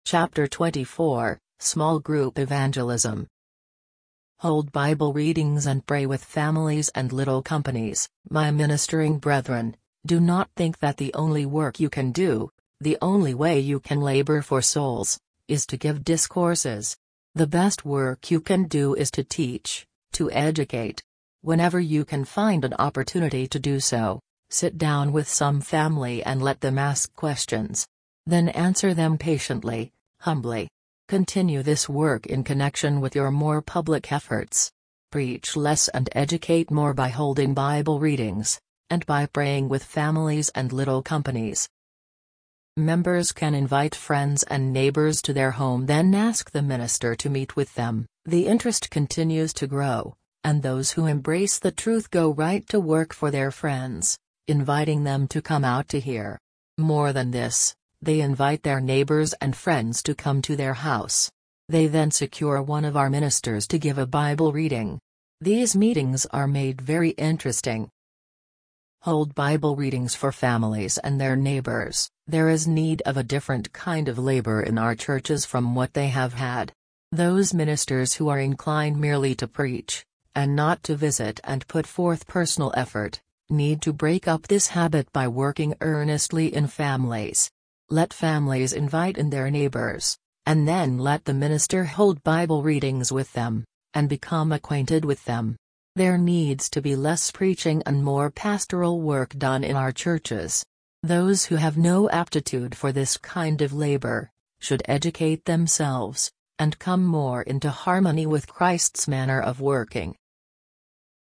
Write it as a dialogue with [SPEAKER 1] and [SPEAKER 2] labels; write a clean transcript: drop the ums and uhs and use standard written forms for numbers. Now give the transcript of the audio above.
[SPEAKER 1] Chapter 24, Small Group Evangelism. Hold Bible readings and pray with families and little companies. My ministering brethren, do not think that the only work you can do, the only way you can labor for souls, is to give discourses. The best work you can do is to teach, to educate. Whenever you can find an opportunity to do so, sit down with some family and let them ask questions. Then answer them patiently, humbly. Continue this work in connection with your more public efforts. Preach less and educate more by holding Bible readings, and by praying with families and little companies. Members can invite friends and neighbors to their home, then ask the minister to meet with them. The interest continues to grow, and those who embrace the truth go right to work for their friends, inviting them to come out to hear. More than this, they invite their neighbors and friends to come to their house. They then secure one of our ministers to give a Bible reading. These meetings are made very interesting. Hold Bible readings for families and their neighbors. There is need of a different kind of labor in our churches from what they have had. Those ministers who are inclined merely to preach, and not to visit and put forth personal effort, need to break up this habit by working earnestly in families. Let families invite in their neighbors, and then let the minister hold Bible readings with them, and become acquainted with them. There needs to be less preaching and more pastoral work done in our churches. Those who have no aptitude for this kind of labor, should educate themselves, and come more into harmony with Christ's manner of working.